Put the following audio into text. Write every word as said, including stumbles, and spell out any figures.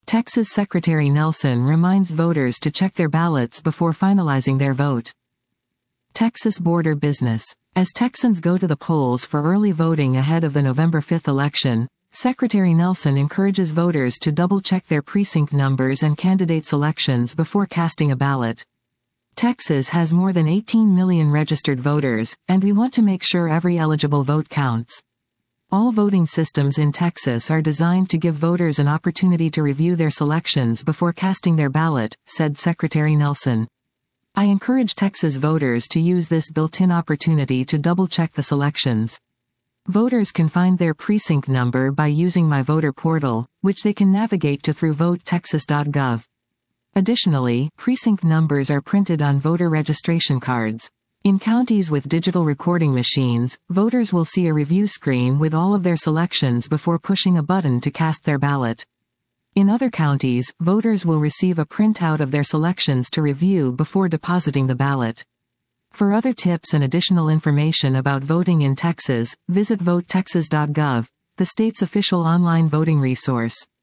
Texas Secretary Nelson reminds voters to check their ballots before finalizing their vote. Texas border business. As Texans go to the polls for early voting ahead of the November fifth election, Secretary Nelson encourages voters to double-check their precinct numbers and candidate selections before casting a ballot. Texas has more than eighteen million registered voters, and we want to make sure every eligible vote counts. All voting systems in Texas are designed to give voters an opportunity to review their selections before casting their ballot, said Secretary Nelson. I encourage Texas voters to use this built-in opportunity to double-check the selections. Voters can find their precinct number by using My Voter Portal, which they can navigate to through vote texas dot gov. Additionally, precinct numbers are printed on voter registration cards. In counties with digital recording machines, voters will see a review screen with all of their selections before pushing a button to cast their ballot. In other counties, voters will receive a printout of their selections to review before depositing the ballot. For other tips and additional information about voting in Texas, visit vote texas dot gov, the state's official online voting resource.